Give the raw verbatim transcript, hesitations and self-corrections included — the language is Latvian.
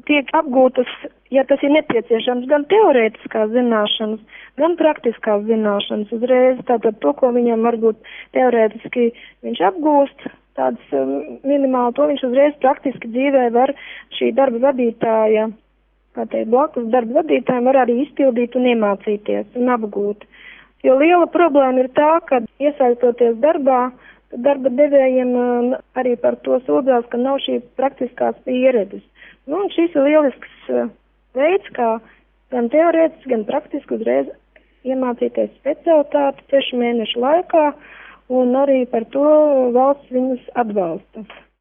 tiek apgūtas, ja tas ir nepieciešams, gan teorētiskās zināšanas, gan praktiskās zināšanas. Uzreiz tātad to, ko viņam varbūt teorētiski viņš apgūst, tādas um, minimāli, to viņš uzreiz praktiski dzīvē var šī darba vadītāja, kā teikt, blakus darba vadītājiem var arī izpildīt un iemācīties un apgūt. Jo liela problēma ir tā, ka iesaistoties darbā, darba devējiem arī par to sūdzās, ka nav šī praktiskās pieredzes. Nu, un šis ir lielisks veids, kā gan teorētiski, gan praktiski uzreiz iemācīties specialitāti sešu mēnešu laikā, un arī par to valsts viņus atbalsta.